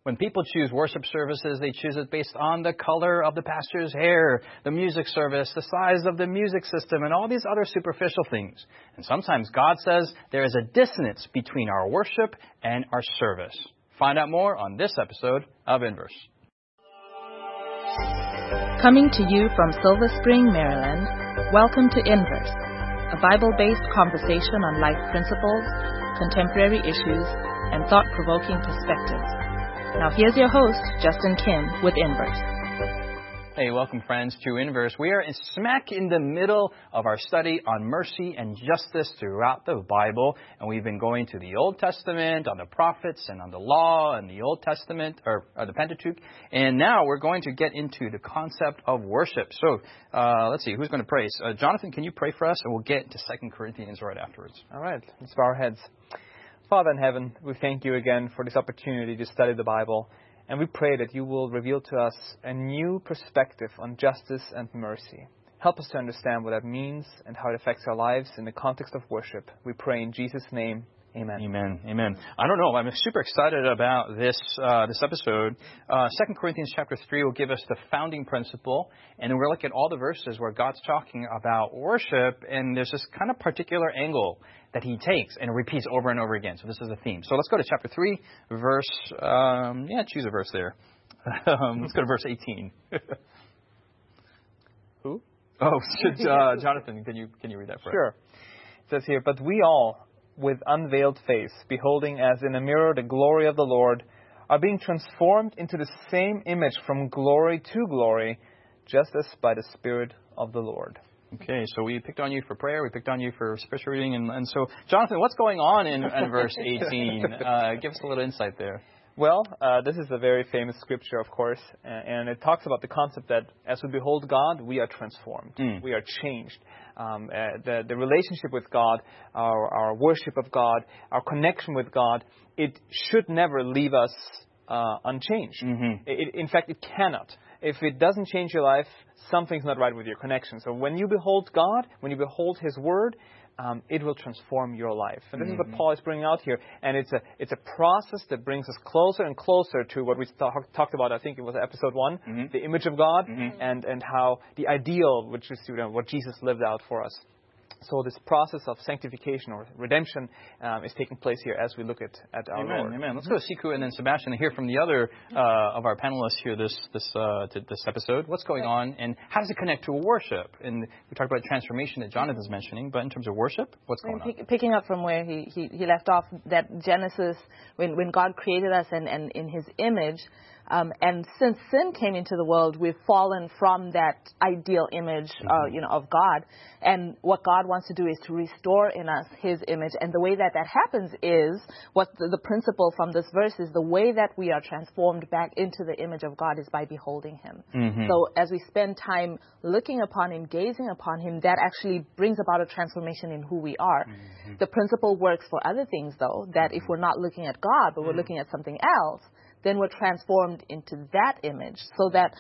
When people choose worship services, they choose it based on the color of the pastor's hair, the music service, the size of the music system, and all these other superficial things. And sometimes God says there is a dissonance between our worship and our service. Find out more on this episode of Inverse. Coming to you from Silver Spring, Maryland, welcome to Inverse, a Bible-based conversation on life principles, contemporary issues, and thought-provoking perspectives. Now here's your host, Justin Kim, with Inverse. Hey, welcome friends to Inverse. We are smack in the middle of our study on mercy and justice throughout the Bible. And we've been going to the Old Testament, on the prophets, and on the law, and the Old Testament, or the Pentateuch. And now we're going to get into the concept of worship. So let's see, who's going to pray? Jonathan, can you pray for us? And we'll get into 2 Corinthians right afterwards. All right, let's bow our heads. Father in heaven, we thank you again for this opportunity to study the Bible, and we pray that you will reveal to us a new perspective on justice and mercy. Help us to understand what that means and how it affects our lives in the context of worship. We pray in Jesus' name. Amen. Amen. Amen. I don't know. I'm super excited about this episode. 2 Corinthians chapter 3 will give us the founding principle, and we'll look at all the verses where God's talking about worship, and there's this kind of particular angle that he takes and repeats over and over again. So this is a theme. So let's go to chapter 3, verse, choose a verse there. Let's go to verse 18. Who? Oh, Jonathan, can you read that for us? Sure. It says here, but we all, with unveiled face, beholding as in a mirror the glory of the Lord, are being transformed into the same image from glory to glory, just as by the Spirit of the Lord. Okay, so we picked on you for prayer, we picked on you for scripture reading, and so, Jonathan, what's going on in verse 18? Give us a little insight there. Well, this is a very famous scripture, of course, and it talks about the concept that as we behold God, we are transformed, we are changed. The relationship with God, our worship of God, our connection with God, it should never leave us unchanged. Mm-hmm. In fact, it cannot. If it doesn't change your life, something's not right with your connection. So when you behold God, when you behold His Word, it will transform your life. And this is what Paul is bringing out here. And it's a process that brings us closer and closer to what we talked about, I think it was episode 1, the image of God, and how the ideal, which is what Jesus lived out for us. So this process of sanctification or redemption is taking place here as we look at our Lord. Amen. Let's go to Siku and then Sebastian and hear from the other of our panelists here this episode. What's going on and how does it connect to worship? And we talked about transformation that Jonathan's mentioning, but in terms of worship, what's going on? Picking up from where he left off, that Genesis, when God created us and in His image, and since sin came into the world, we've fallen from that ideal image, of God. And what God wants to do is to restore in us His image. And the way that happens is what the principle from this verse is: the way that we are transformed back into the image of God is by beholding Him. Mm-hmm. So as we spend time looking upon Him, gazing upon Him, that actually brings about a transformation in who we are. Mm-hmm. The principle works for other things, though, that if we're not looking at God, but we're looking at something else, then we're transformed into that image. So that,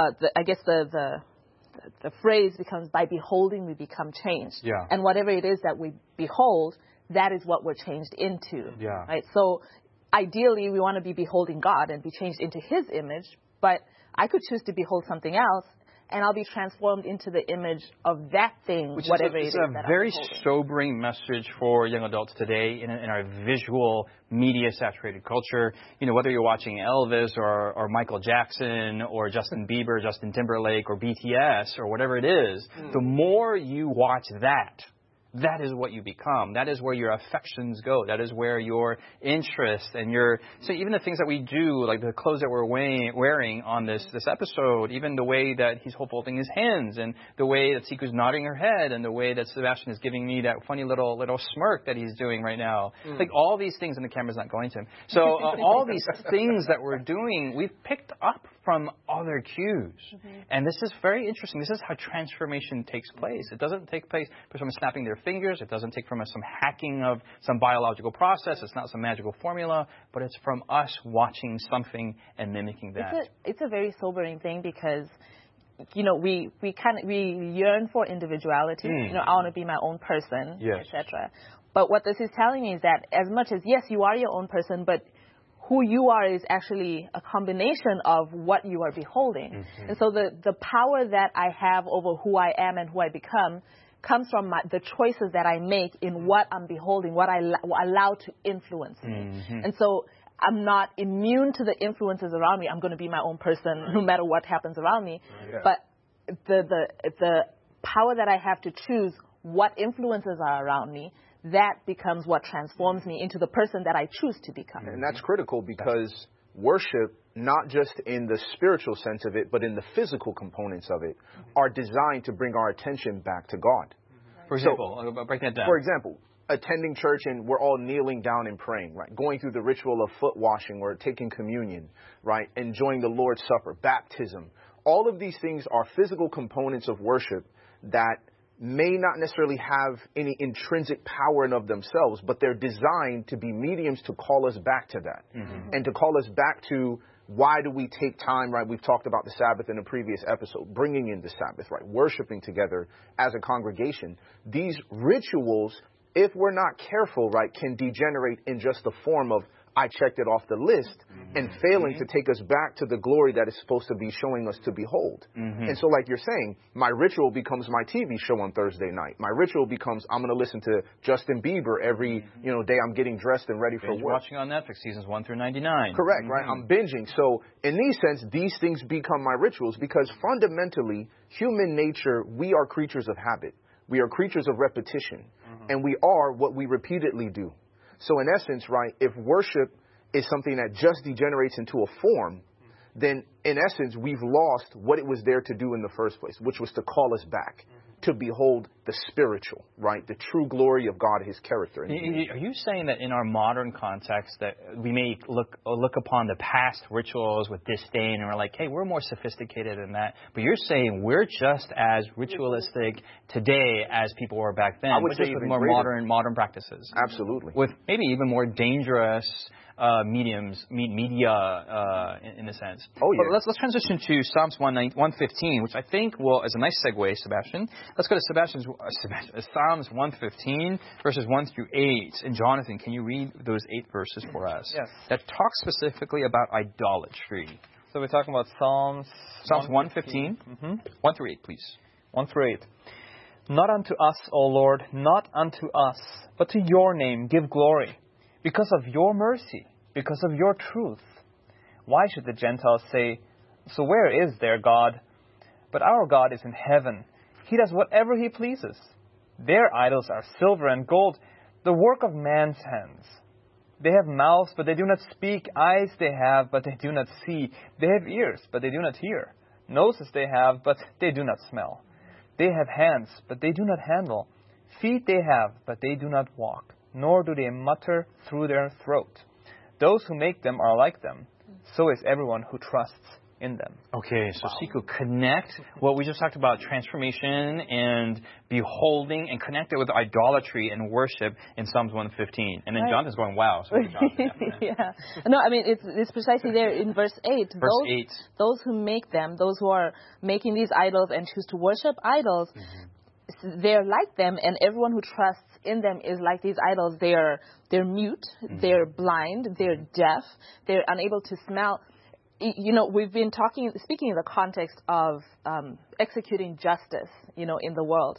the phrase becomes, by beholding, we become changed. Yeah. And whatever it is that we behold, that is what we're changed into. Yeah. Right? So ideally, we want to be beholding God and be changed into His image, but I could choose to behold something else, and I'll be transformed into the image of that thing, whatever it is. It's a very sobering message for young adults today in our visual, media-saturated culture. Whether you're watching Elvis or Michael Jackson or Justin Bieber, Justin Timberlake, or BTS or whatever it is, the more you watch that is what you become. That is where your affections go. That is where your interest and so even the things that we do, like the clothes that we're wearing on this episode, even the way that he's folding his hands, and the way that Siku's nodding her head, and the way that Sebastian is giving me that funny little smirk that he's doing right now. Like all these things, and the camera's not going to him. So all these things that we're doing, we've picked up from other cues. And this is very interesting. This is how transformation takes place. It doesn't take place by someone snapping their fingers. It doesn't take from us some hacking of some biological process. It's not some magical formula, but it's from us watching something and mimicking that. It's a very sobering thing because, we yearn for individuality. I want to be my own person, etc. But what this is telling me is that as much as, yes, you are your own person, but who you are is actually a combination of what you are beholding. And so the power that I have over who I am and who I become comes from the choices that I make in what I'm beholding, what I allow to influence me. And so I'm not immune to the influences around me. I'm going to be my own person no matter what happens around me. But the power that I have to choose what influences are around me, that becomes what transforms me into the person that I choose to become. And that's critical because worship, not just in the spiritual sense of it, but in the physical components of it, are designed to bring our attention back to God. For example, break that down. For example, attending church and we're all kneeling down and praying, right? Going through the ritual of foot washing or taking communion, right? Enjoying the Lord's Supper, baptism. All of these things are physical components of worship that may not necessarily have any intrinsic power in of themselves, but they're designed to be mediums to call us back to that and to call us back to why do we take time, right? We've talked about the Sabbath in a previous episode, bringing in the Sabbath, right? Worshiping together as a congregation. These rituals, if we're not careful, right, can degenerate in just the form of I checked it off the list and failing to take us back to the glory that is supposed to be showing us to behold. And so like you're saying, my ritual becomes my TV show on Thursday night. My ritual becomes I'm going to listen to Justin Bieber every day I'm getting dressed and ready for work. Watching on Netflix seasons 1 through 99. Correct, right? I'm binging. So in these sense, these things become my rituals because fundamentally, human nature, we are creatures of habit. We are creatures of repetition. And we are what we repeatedly do. So in essence, right, if worship is something that just degenerates into a form, then in essence, we've lost what it was there to do in the first place, which was to call us back, to behold the spiritual, right, the true glory of God, His character. Are you saying that in our modern context that we may look upon the past rituals with disdain and we're like, hey, we're more sophisticated than that, but you're saying we're just as ritualistic today as people were back then, but just with more modern practices. Absolutely. With maybe even more dangerous media in a sense. Oh, yeah. But let's transition to Psalms 115, which I think will, as a nice segue, Sebastian. Let's go to Psalms 115, verses 1 through 8. And Jonathan, can you read those 8 verses for us? Yes. That talk specifically about idolatry. So we're talking about Psalms 115, 1 through 8, please. 1 through 8. Not unto us, O Lord, not unto us, but to your name give glory, because of your mercy, because of your truth. Why should the Gentiles say, so where is their God? But our God is in heaven. He does whatever He pleases. Their idols are silver and gold, the work of man's hands. They have mouths, but they do not speak. Eyes they have, but they do not see. They have ears, but they do not hear. Noses they have, but they do not smell. They have hands, but they do not handle. Feet they have, but they do not walk, nor do they mutter through their throat. Those who make them are like them. So is everyone who trusts in them. Okay, so Siku, connect what we just talked about, transformation and beholding, and connect it with idolatry and worship in Psalms 115. And then Jonathan's going, wow. So yeah. No, I mean, it's precisely there in verse 8. Verse 8. Those who make them, those who are making these idols and choose to worship idols, they're like them, and everyone who trusts in them is like these idols. They're mute, they're blind, they're deaf, they're unable to smell. You know, we've been speaking in the context of executing justice, in the world.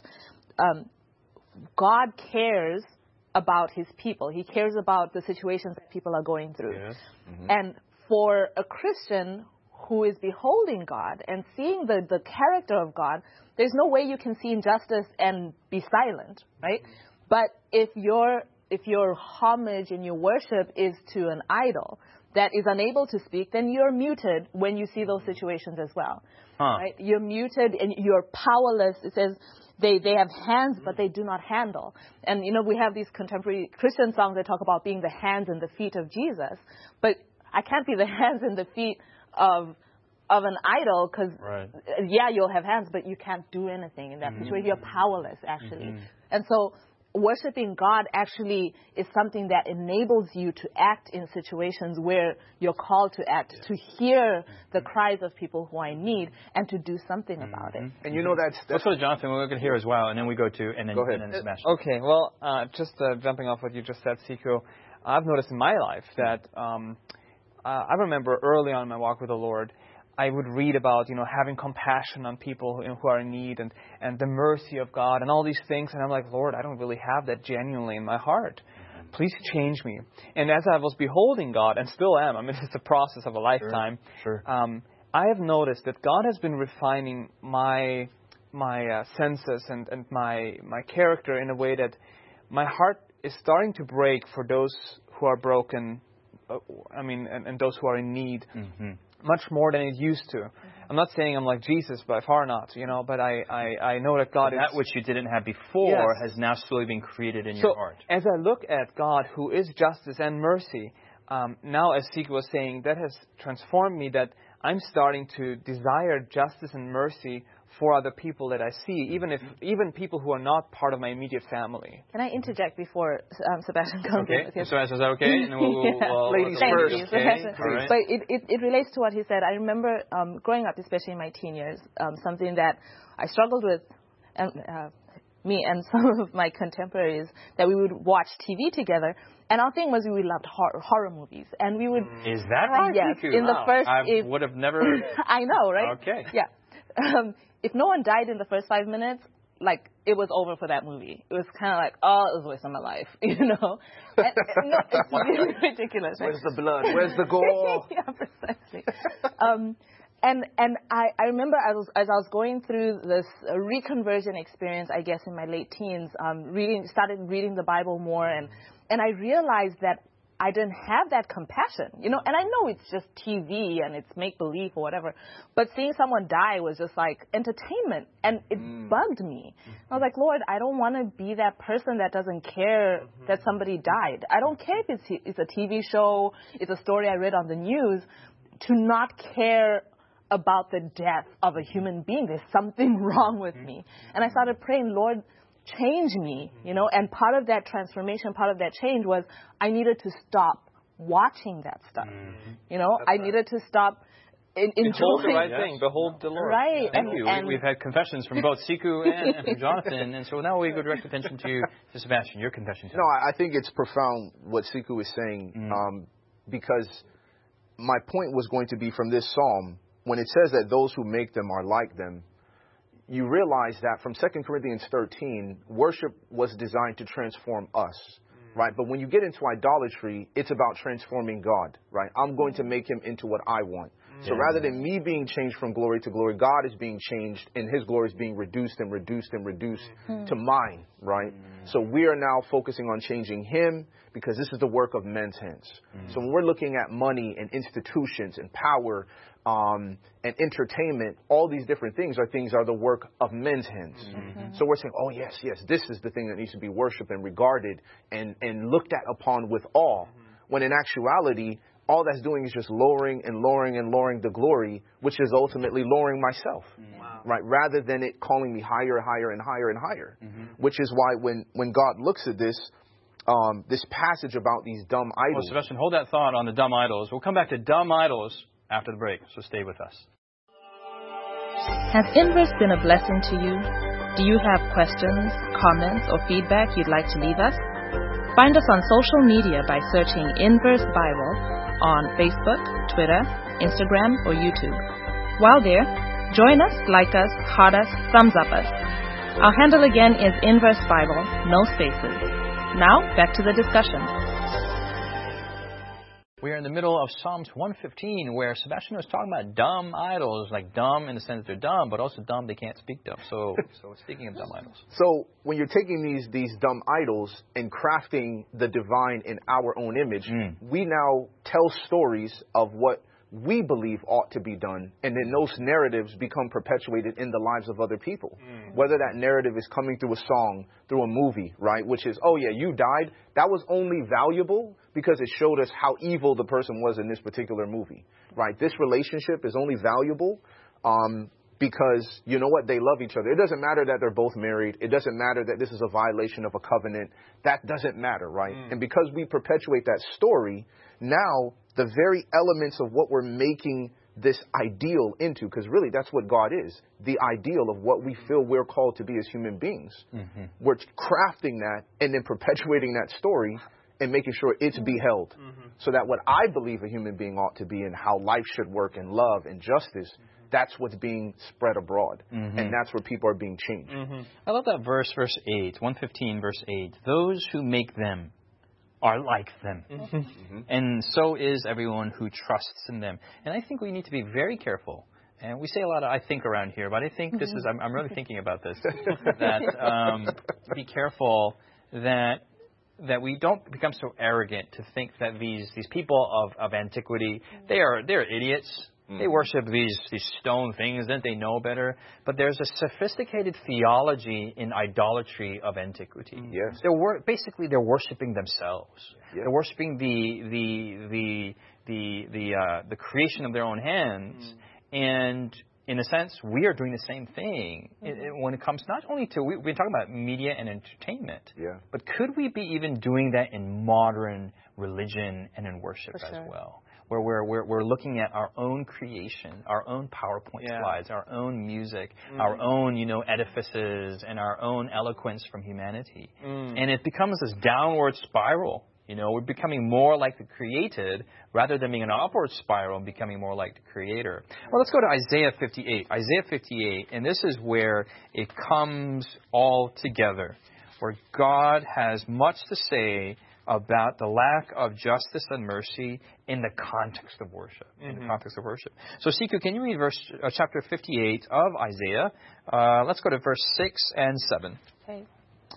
God cares about His people. He cares about the situations that people are going through. Yes. And for a Christian who is beholding God and seeing the character of God, there's no way you can see injustice and be silent, right? But if your homage and your worship is to an idol that is unable to speak, then you're muted when you see those situations as well. Right? You're muted and you're powerless. It says they have hands, but they do not handle. And, we have these contemporary Christian songs that talk about being the hands and the feet of Jesus. But I can't be the hands and the feet of an idol because, you'll have hands, but you can't do anything in that situation. You're powerless, actually. And so worshiping God actually is something that enables you to act in situations where you're called to act, to hear the cries of people who are in need, and to do something about it. And that's... Let's go to Jonathan. We're going to hear as well, and then we go to... And then, go ahead. And then Sebastian. Okay, well, just jumping off what you just said, Siku, I've noticed in my life that I remember early on in my walk with the Lord, I would read about, having compassion on people who are in need and the mercy of God and all these things. And I'm like, Lord, I don't really have that genuinely in my heart. Please change me. And as I was beholding God, and still am, I mean, it's a process of a lifetime. Sure. I have noticed that God has been refining my senses and my character in a way that my heart is starting to break for those who are broken. And those who are in need. Mm-hmm. Much more than it used to. I'm not saying I'm like Jesus, by far not, but I know that God is... That which you didn't have before has now slowly been created in your heart. As I look at God, who is justice and mercy, now as Siku was saying, that has transformed me, that I'm starting to desire justice and mercy for other people that I see, even people who are not part of my immediate family. Can I interject before Sebastian comes in? Okay, Sebastian, is that okay? And we'll ladies first. Okay. Right. But it relates to what he said. I remember growing up, especially in my teen years, something that I struggled with, me and some of my contemporaries, that we would watch TV together. And our thing was we loved horror movies, and we would. Is that right? Yes. Wow. In the first, I would have never. I know, right? Okay. Yeah. If no one died in the first 5 minutes, like, it was over for that movie. It was kind of like, oh, it was a waste of my life, No, it's really ridiculous. Right? Where's the blood? Where's the gore? Yeah, precisely. And I remember as I was going through this reconversion experience, I guess in my late teens, started reading the Bible more, and I realized that I didn't have that compassion, and I know it's just TV and it's make-believe or whatever, but seeing someone die was just like entertainment, and it bugged me. I was like, Lord, I don't want to be that person that doesn't care that somebody died. I don't care if it's a TV show, it's a story I read on the news, to not care about the death of a human being. There's something wrong with me. And I started praying, Lord, change me, and part of that transformation, part of that change was I needed to stop watching that stuff. I needed to stop enjoying. Behold the right thing. Behold the Lord. Right. Thank you. We've had confessions from both Siku and from Jonathan, and so now we go direct attention to Sebastian, your confession. No, I think it's profound what Siku is saying, because my point was going to be from this psalm, when it says that those who make them are like them, you realize that from 2 Corinthians 13, worship was designed to transform us, right? But when you get into idolatry, it's about transforming God, right? I'm going to make him into what I want. So rather than me being changed from glory to glory, God is being changed, and his glory is being reduced and reduced and reduced to mine, right? So we are now focusing on changing him, because this is the work of men's hands. So when we're looking at money and institutions and power and entertainment, all these different things are the work of men's hands. So we're saying, oh, yes, this is the thing that needs to be worshipped and regarded and looked at upon with awe, when in actuality, all that's doing is just lowering and lowering and lowering the glory, which is ultimately lowering myself, right? Rather than it calling me higher, higher, and higher and higher, which is why when God looks at this, this passage about these dumb idols. Well, Sebastian, hold that thought on the dumb idols. We'll come back to dumb idols after the break, so stay with us. Has Inverse been a blessing to you? Do you have questions, comments, or feedback you'd like to leave us? Find us on social media by searching Inverse Bible on Facebook, Twitter, Instagram, or YouTube. While there, join us, like us, heart us, thumbs up us. Our handle again is Inverse Bible, no spaces. Now, back to the discussion. We are in the middle of Psalms 115, where Sebastian was talking about dumb idols, like dumb in the sense that they're dumb, but also dumb they can't speak dumb. So speaking of dumb idols. So when you're taking these dumb idols and crafting the divine in our own image, we now tell stories of what we believe ought to be done, and then those narratives become perpetuated in the lives of other people. Whether that narrative is coming through a song, through a movie, right, which is, oh yeah, you died. That was only valuable because it showed us how evil the person was in this particular movie, right? This relationship is only valuable because, you know what, they love each other. It doesn't matter that they're both married. It doesn't matter that this is a violation of a covenant. That doesn't matter, right? And because we perpetuate that story, now the very elements of what we're making this ideal into, because really that's what God is, the ideal of what we feel we're called to be as human beings. We're crafting that and then perpetuating that story, and making sure it's beheld. So that what I believe a human being ought to be and how life should work and love and justice, that's what's being spread abroad. And that's where people are being changed. I love that verse 8, 115, verse 8. Those who make them are like them. And so is everyone who trusts in them. And I think we need to be very careful. And we say a lot of "I think" around here, but I think this is, I'm really thinking about this, that be careful that we don't become so arrogant to think that these people of antiquity, they're idiots. They worship these stone things, didn't they know better? But there's a sophisticated theology in idolatry of antiquity. Yes. Basically they're worshiping themselves. Yeah. They're worshiping the creation of their own hands. And in a sense, we are doing the same thing when it comes not only to, we're talking about media and entertainment, but could we be even doing that in modern religion and in worship as well? Where we're looking at our own creation, our own PowerPoint slides, our own music, our own, edifices, and our own eloquence from humanity. And it becomes this downward spiral. We're becoming more like the created rather than being an upward spiral and becoming more like the creator. Well, let's go to Isaiah 58. Isaiah 58, and this is where it comes all together, where God has much to say about the lack of justice and mercy in the context of worship. In the context of worship. So, Siku, can you read chapter 58 of Isaiah? Let's go to verse 6 and 7. Okay.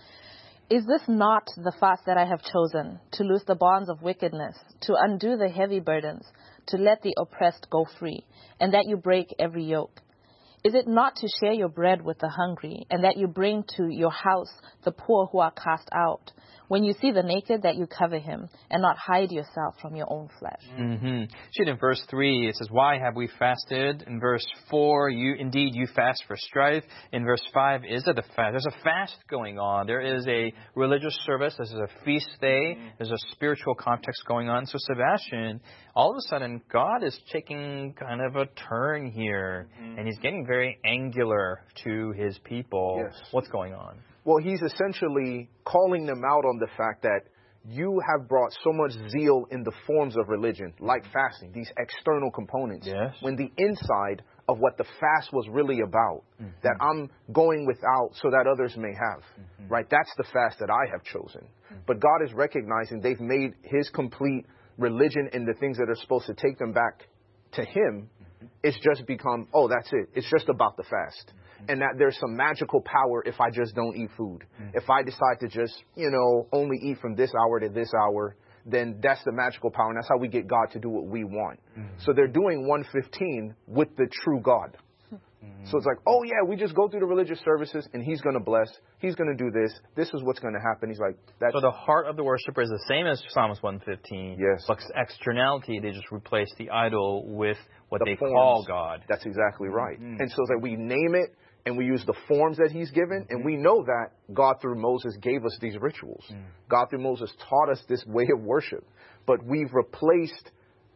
Is this not the fast that I have chosen, to loose the bonds of wickedness, to undo the heavy burdens, to let the oppressed go free, and that you break every yoke? Is it not to share your bread with the hungry, and that you bring to your house the poor who are cast out? When you see the naked, that you cover him, and not hide yourself from your own flesh. See, in verse 3, it says, why have we fasted? In verse 4, you fast for strife. In verse 5, is it a fast? There's a fast going on. There is a religious service. This is a feast day. There's a spiritual context going on. So, Sebastian, all of a sudden, God is taking kind of a turn here, and he's getting very angular to his people. Yes. What's going on? Well, he's essentially calling them out on the fact that you have brought so much zeal in the forms of religion, like fasting, these external components, when the inside of what the fast was really about, that I'm going without so that others may have, right? That's the fast that I have chosen. But God is recognizing they've made his complete religion and the things that are supposed to take them back to him, it's just become, oh, that's it. It's just about the fast. And that there's some magical power if I just don't eat food. If I decide to just, only eat from this hour to this hour, then that's the magical power. And that's how we get God to do what we want. So they're doing 115 with the true God. So it's like, oh, yeah, we just go through the religious services and he's going to bless. He's going to do this. This is what's going to happen. He's like, that's. So the heart of the worshiper is the same as Psalms 115. Yes. But externality, they just replace the idol with what they forms. call God. That's exactly right. And so it's like we name it and we use the forms that he's given. And we know that God through Moses gave us these rituals. God through Moses taught us this way of worship. But we've replaced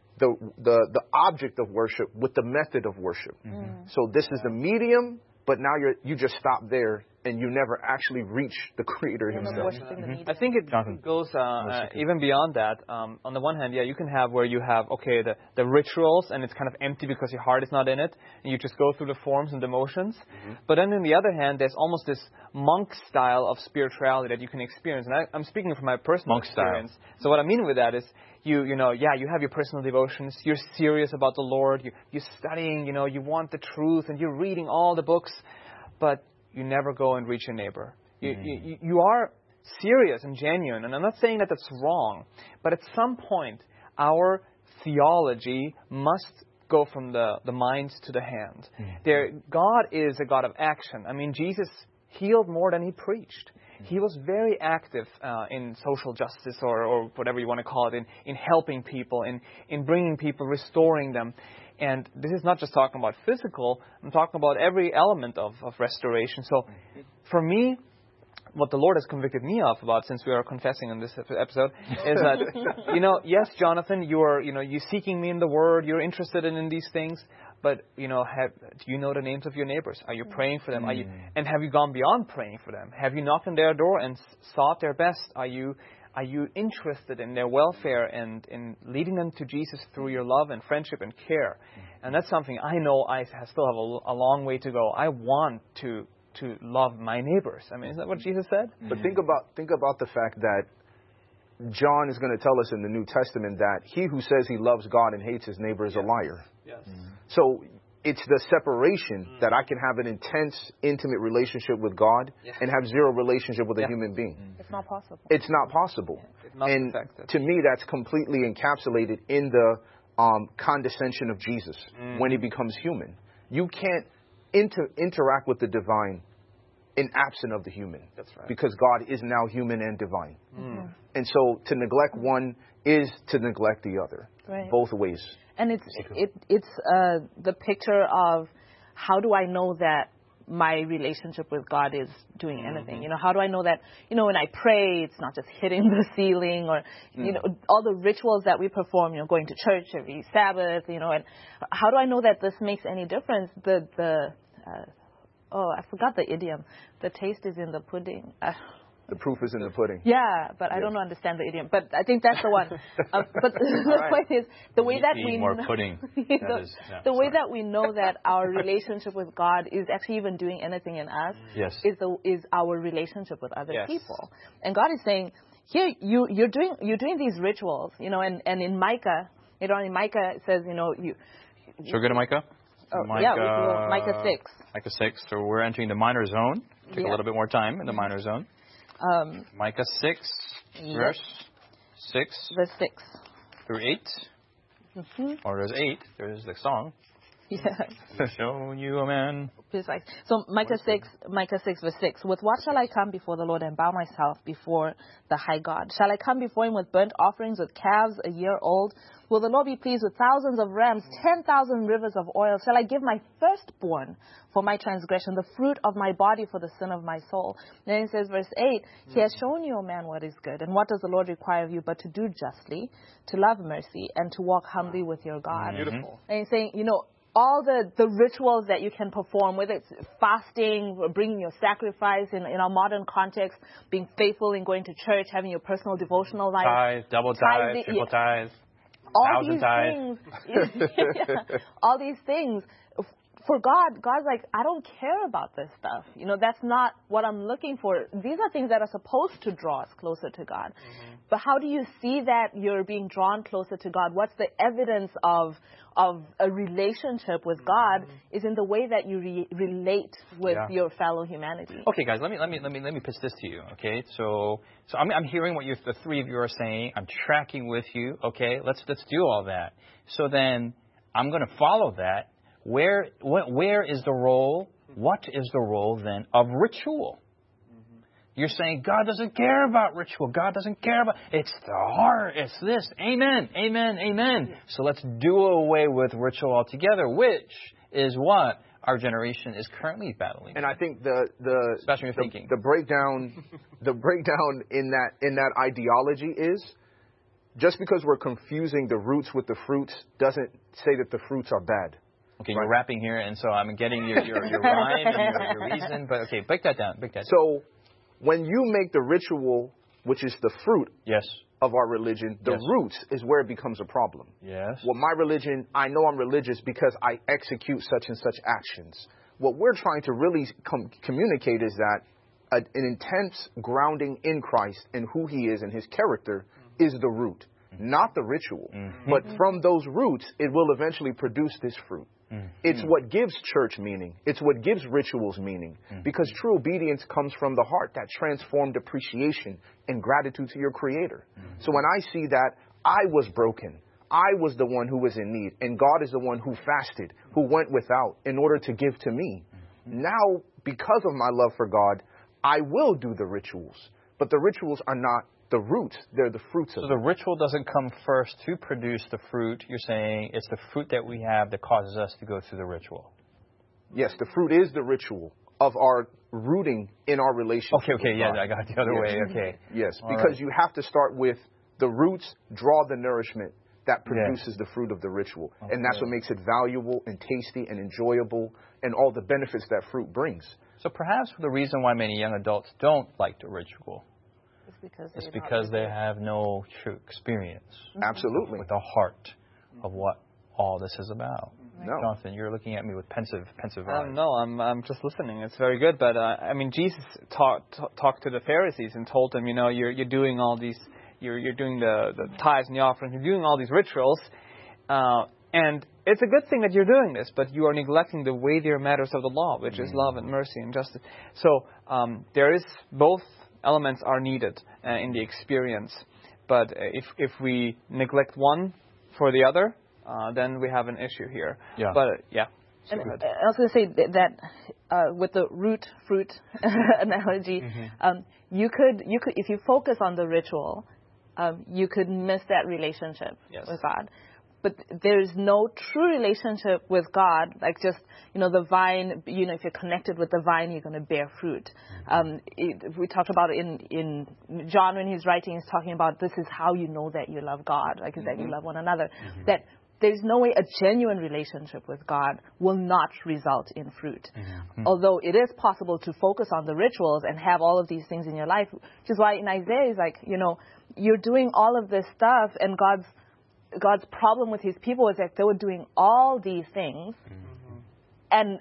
the object of worship with the method of worship. So this is the medium, but now you just stop there and you never actually reach the Creator himself. I think it goes even beyond that. On the one hand, you can have where you have, the rituals and it's kind of empty because your heart is not in it, and you just go through the forms and the motions. But then on the other hand, there's almost this monk style of spirituality that you can experience. And I'm speaking from my personal experience. So what I mean with that is, you have your personal devotions. You're serious about the Lord. You're studying. You want the truth, and you're reading all the books, but you never go and reach your neighbor. You are serious and genuine, and I'm not saying that that's wrong, but at some point, our theology must go from the mind to the hand. God is a God of action. I mean, Jesus healed more than he preached. He was very active in social justice or whatever you want to call it, in helping people, in bringing people, restoring them. And this is not just talking about physical, I'm talking about every element of restoration. So for me, what the Lord has convicted me of about, since we are confessing in this episode, is that, yes, Jonathan, you're seeking me in the Word, you're interested in these things, but, do you know the names of your neighbors? Are you praying for them? And have you gone beyond praying for them? Have you knocked on their door and sought their best? Are you Are you interested in their welfare and in leading them to Jesus through your love and friendship and care? And that's something I know I still have a long way to go. I want to love my neighbors. I mean, isn't that what Jesus said? But think about the fact that John is going to tell us in the New Testament that he who says he loves God and hates his neighbor is a liar. Yes. So it's the separation that I can have an intense, intimate relationship with God and have zero relationship with a human being. It's not possible. It's not possible. It's not And effective. to me, that's completely encapsulated in the condescension of Jesus when he becomes human. You can't interact with the divine in absent of the human. That's right. Because God is now human and divine. And so to neglect one is to neglect the other. Right. Both ways. And it's the picture of how do I know that my relationship with God is doing anything? You know, how do I know that, you know, when I pray, it's not just hitting the ceiling or, you know, all the rituals that we perform, you know, going to church every Sabbath, you know, and how do I know that this makes any difference? I forgot the idiom. The taste is in the pudding. The proof is in the pudding. Yeah, but I don't understand the idiom. But I think that's the one. But the point is, the way that we more know, pudding. the way that we know that our relationship with God is actually even doing anything in us is our relationship with other people. And God is saying, here you're doing these rituals, you know, and in Micah, you know, in Micah it says, you know, So go to Micah. Micah 6. Micah 6. So we're entering the minor zone. Take a little bit more time in the minor zone. Micah 6, verse 6. Verse 6. Through 8. Or there's 8. There's the song. Yeah. Show you a man. Precise. So Micah 6 verse 6. With what shall I come before the Lord and bow myself before the high God? Shall I come before him with burnt offerings, with calves a year old? Will the Lord be pleased with thousands of rams, 10,000 rivers of oil? Shall I give my firstborn for my transgression, the fruit of my body for the sin of my soul? Then it says, verse 8, he has shown you, O man, what is good. And what does the Lord require of you but to do justly, to love mercy, and to walk humbly with your God? Beautiful. And he's saying, you know, all the rituals that you can perform, whether it's fasting, bringing your sacrifice in our modern context, being faithful in going to church, having your personal devotional life. Tithe, double tithe, triple tithe, all these 1,000 things, all these things, for God's like, I don't care about this stuff. You know, that's not what I'm looking for. These are things that are supposed to draw us closer to God. But how do you see that you're being drawn closer to God? What's the evidence of a relationship with God is in the way that you relate with your fellow humanity. Okay, guys, let me pitch this to you. Okay, so I'm hearing what the three of you are saying. I'm tracking with you. Okay, let's do all that. So then I'm going to follow that. Where is the role? What is the role then of ritual? You're saying God doesn't care about ritual. God doesn't care about it's the heart. It's this. Amen. Amen. Amen. So let's do away with ritual altogether, which is what our generation is currently battling. And I think the breakdown in that ideology is just because we're confusing the roots with the fruits doesn't say that the fruits are bad. Okay, you're rapping here, and so I'm getting your rhyme and your reason. But okay, break that down. So when you make the ritual, which is the fruit of our religion, the roots is where it becomes a problem. Yes. Well, my religion, I know I'm religious because I execute such and such actions. What we're trying to really communicate is that an intense grounding in Christ and who he is and his character is the root, not the ritual. But from those roots, it will eventually produce this fruit. It's what gives church meaning. It's what gives rituals meaning. Because true obedience comes from the heart, that transformed appreciation and gratitude to your Creator. So when I see that I was broken, I was the one who was in need, and God is the one who fasted, who went without in order to give to me. Now, because of my love for God, I will do the rituals. But the rituals are not the roots, they're the fruits of it. So the ritual doesn't come first to produce the fruit. You're saying it's the fruit that we have that causes us to go through the ritual. Yes, the fruit is the ritual of our rooting in our relationship. Okay, yeah, I got it the other way. Okay. Yes, because you have to start with the roots, draw the nourishment that produces the fruit of the ritual. Okay. And that's what makes it valuable and tasty and enjoyable and all the benefits that fruit brings. So perhaps the reason why many young adults don't like the ritual It's because they have no true experience. Absolutely. With the heart of what all this is about. No. Jonathan, you're looking at me with pensive eyes. No, I'm just listening. It's very good, but I mean, Jesus talked to the Pharisees and told them, you're doing all these, you're doing the tithes and the offerings, you're doing all these rituals, and it's a good thing that you're doing this, but you are neglecting the weightier matters of the law, which is love and mercy and justice. So there is both elements are needed in the experience, but if we neglect one for the other, then we have an issue here. Yeah. But yeah. And I was going to say that with the root fruit analogy, you could if you focus on the ritual, you could miss that relationship with God. But there's no true relationship with God, like just, the vine, if you're connected with the vine, you're going to bear fruit. We talked about it in John when he's writing, he's talking about this is how you know that you love God, like is that you love one another. That there's no way a genuine relationship with God will not result in fruit. Although it is possible to focus on the rituals and have all of these things in your life, which is why in Isaiah is like, you're doing all of this stuff, and God's problem with his people is that they were doing all these things, and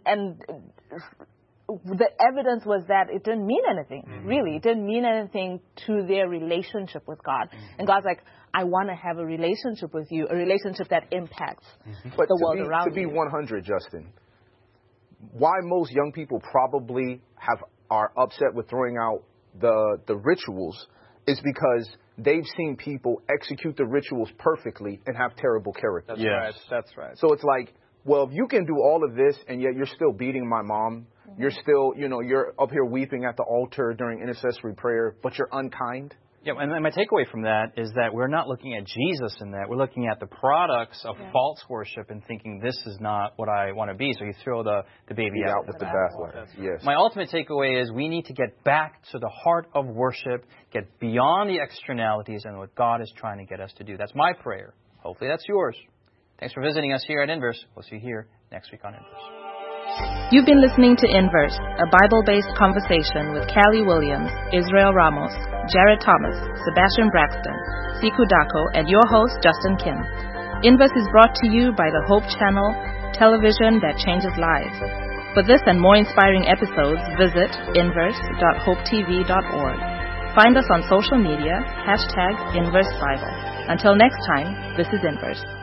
the evidence was that it didn't mean anything, really. It didn't mean anything to their relationship with God. And God's like, I want to have a relationship with you, a relationship that impacts the world around you. To be 100, Justin, why most young people probably are upset with throwing out the rituals is because they've seen people execute the rituals perfectly and have terrible character. That's right. So it's like, well, if you can do all of this and yet you're still beating my mom, you're still, you're up here weeping at the altar during intercessory prayer, but you're unkind. Yeah, and my takeaway from that is that we're not looking at Jesus in that. We're looking at the products of false worship and thinking this is not what I want to be. So you throw the baby out with the bathwater. Yes. My ultimate takeaway is we need to get back to the heart of worship, get beyond the externalities and what God is trying to get us to do. That's my prayer. Hopefully that's yours. Thanks for visiting us here at Inverse. We'll see you here next week on Inverse. You've been listening to Inverse, a Bible-based conversation with Callie Williams, Israel Ramos, Jared Thomas, Sebastian Braxton, Siku Dako, and your host, Justin Kim. Inverse is brought to you by the Hope Channel, television that changes lives. For this and more inspiring episodes, visit inverse.hopetv.org. Find us on social media, #InverseBible. Until next time, this is Inverse.